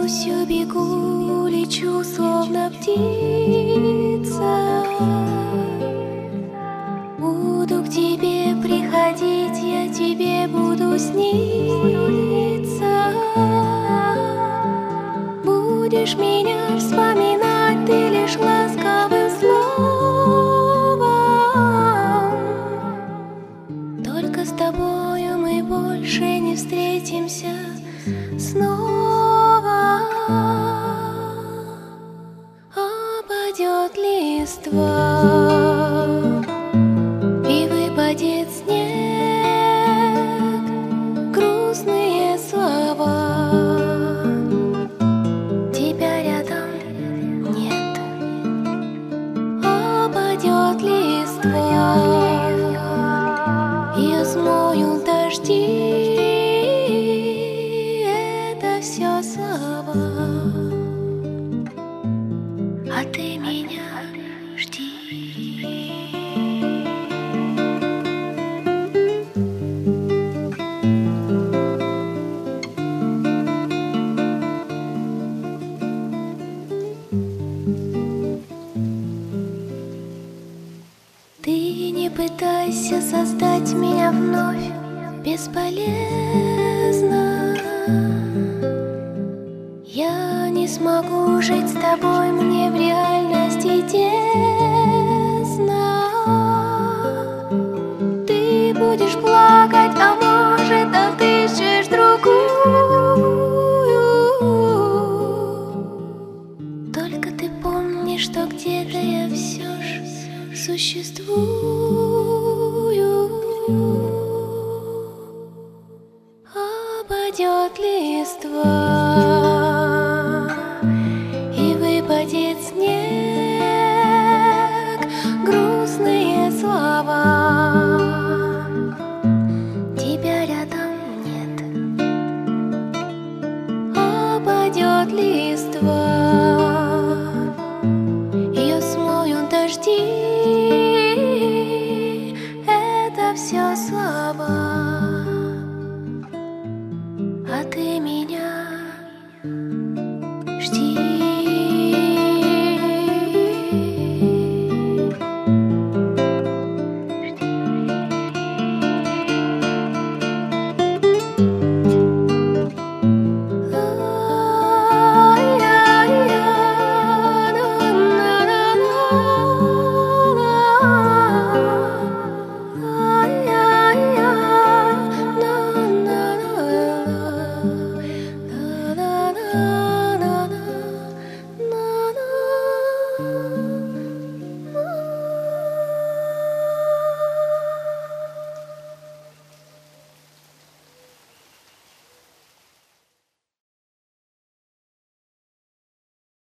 Несусь, бегу, лечу, словно птица. Буду к тебе приходить, я тебе буду сниться. Будешь меня вспоминать, ты лишь ласковым словом. Только с тобою мы больше не встретимся снова. Опадет листва и выпадет снег, грустные слова. Тебя рядом нет. Опадет листва, я смою дожди. Это все слова, а ты меня жди. Ты не пытайся создать меня вновь, бесполезно. Я не смогу жить с тобой, мне в реальности тесно. Ты будешь плакать, а может, отыщешь другую. Только ты помни, что где-то я все ж существую. Опадет листва и выпадет снег, грустные слова. Тебя рядом нет. Опадет листва, ее смоют дожди. Это все слова.